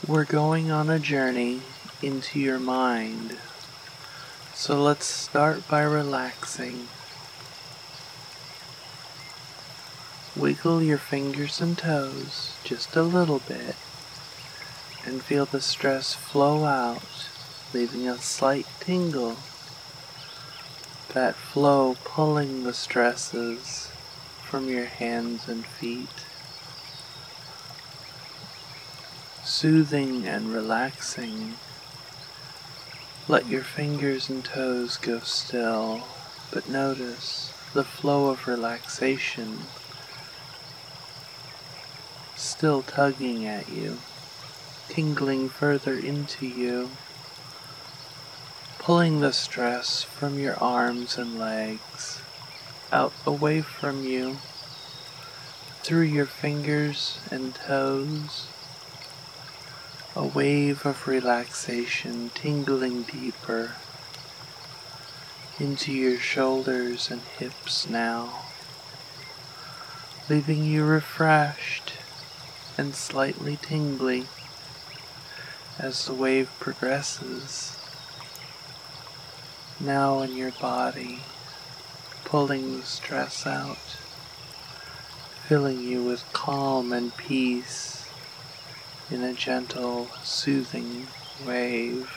We're going on a journey into your mind, so let's start by relaxing. Wiggle your fingers and toes just a little bit and feel the stress flow out, leaving a slight tingle. That flow pulling the stresses from your hands and feet. Soothing and relaxing. Let your fingers and toes go still, but notice the flow of relaxation still tugging at you, tingling further into you, pulling the stress from your arms and legs, out away from you, through your fingers and toes. A wave of relaxation tingling deeper into your shoulders and hips now, leaving you refreshed and slightly tingly as the wave progresses. Now in your body, pulling the stress out, filling you with calm and peace in a gentle, soothing wave.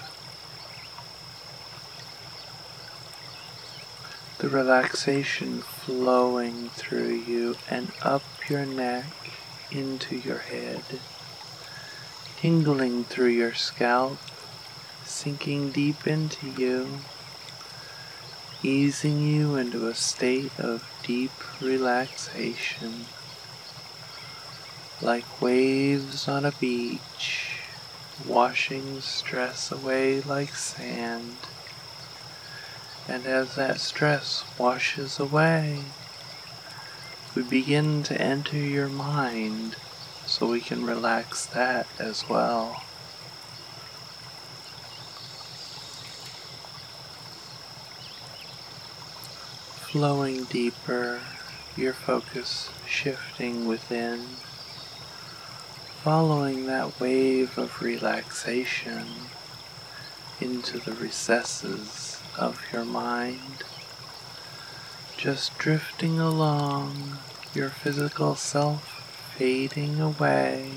The relaxation flowing through you and up your neck into your head, tingling through your scalp, sinking deep into you, easing you into a state of deep relaxation, like waves on a beach, washing stress away like sand. And as that stress washes away, we begin to enter your mind so we can relax that as well. Flowing deeper, your focus shifting within, following that wave of relaxation into the recesses of your mind, just drifting along, your physical self fading away.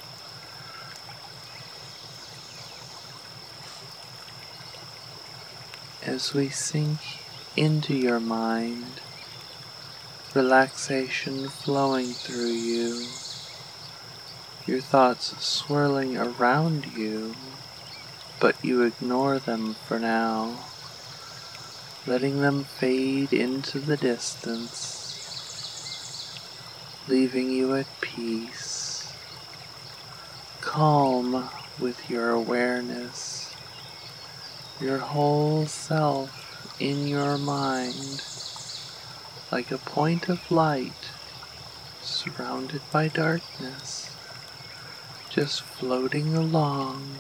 As we sink into your mind, relaxation flowing through you, your thoughts swirling around you, but you ignore them for now, letting them fade into the distance, leaving you at peace, calm with your awareness, your whole self in your mind, like a point of light surrounded by darkness, just floating along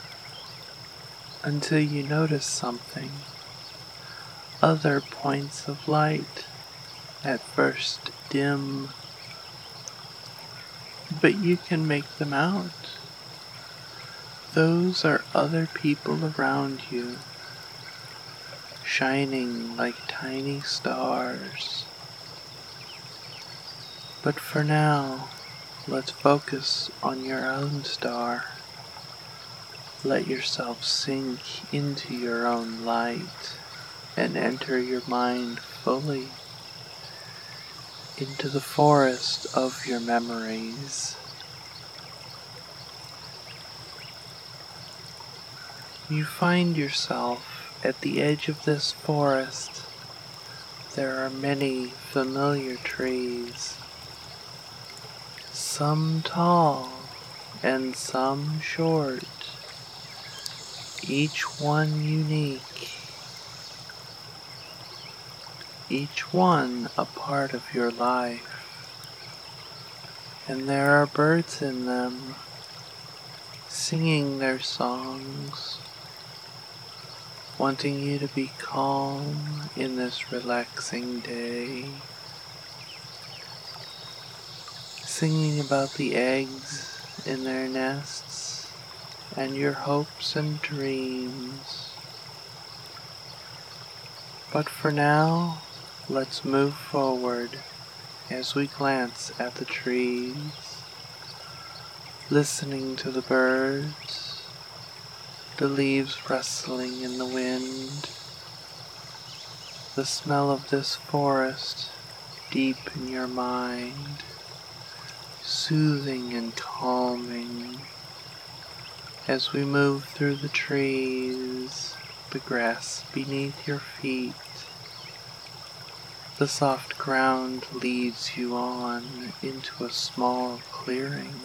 until you notice something. Other points of light, at first dim, but you can make them out. Those are other people around you, shining like tiny stars. But for now, let's focus on your own star. Let yourself sink into your own light and enter your mind fully into the forest of your memories. You find yourself at the edge of this forest. There are many familiar trees, some tall and some short, each one unique, each one a part of your life. And there are birds in them, singing their songs, wanting you to be calm in this relaxing day, singing about the eggs in their nests, and your hopes and dreams. But for now, let's move forward as we glance at the trees, listening to the birds, the leaves rustling in the wind, the smell of this forest deep in your mind, soothing and calming. As we move through the trees, the grass beneath your feet, the soft ground leads you on into a small clearing.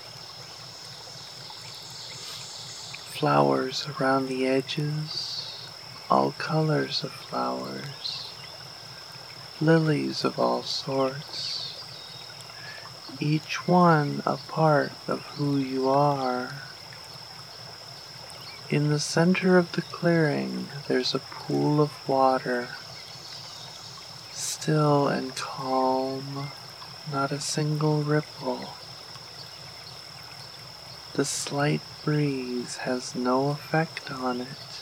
Flowers around the edges, all colors of flowers, lilies of all sorts, each one a part of who you are. In the center of the clearing, there's a pool of water, still and calm, not a single ripple. The slight breeze has no effect on it.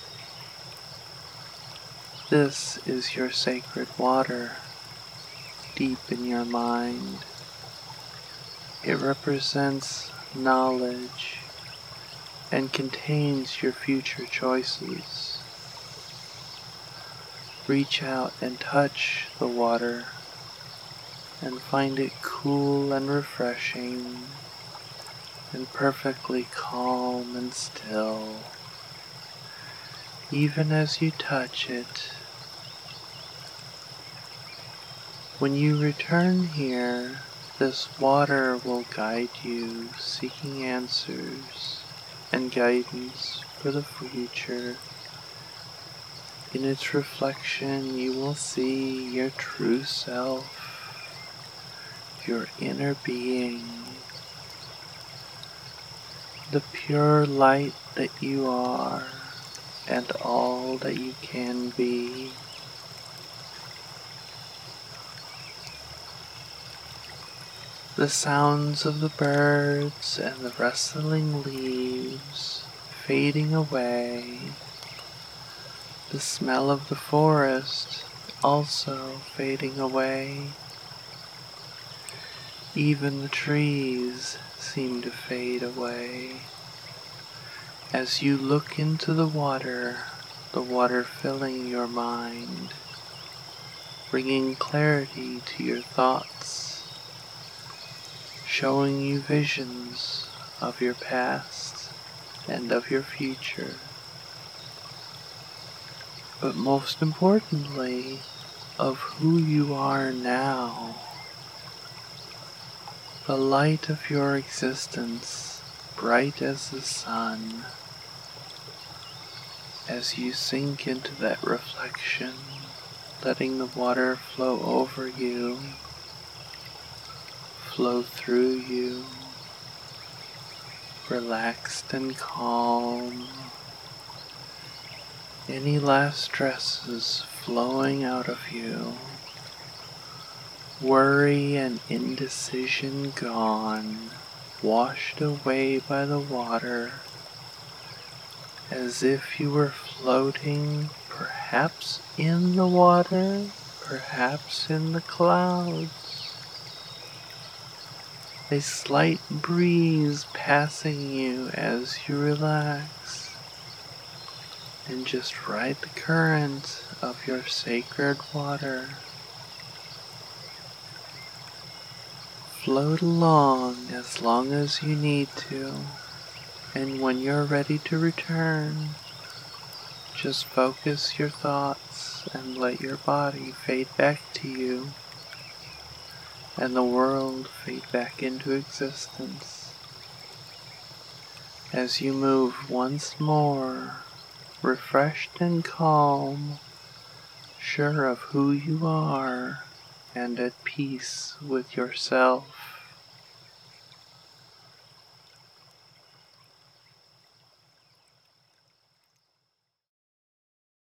This is your sacred water, deep in your mind. It represents knowledge and contains your future choices. Reach out and touch the water and find it cool and refreshing and perfectly calm and still. Even as you touch it, when you return here, this water will guide you, seeking answers and guidance for the future. In its reflection, you will see your true self, your inner being, the pure light that you are, and all that you can be. The sounds of the birds and the rustling leaves fading away, the smell of the forest also fading away. Even the trees seem to fade away. As you look into the water filling your mind, bringing clarity to your thoughts, showing you visions of your past and of your future. But most importantly, of who you are now. The light of your existence, bright as the sun. As you sink into that reflection, letting the water flow over you, flow through you, relaxed and calm. Any last stresses flowing out of you, worry and indecision gone, washed away by the water, as if you were floating, perhaps in the water, perhaps in the clouds. A slight breeze passing you as you relax, and just ride the current of your sacred water. Float along as long as you need to, and when you're ready to return, just focus your thoughts and let your body fade back to you, and the world fade back into existence. As you move once more, refreshed and calm, sure of who you are, and at peace with yourself.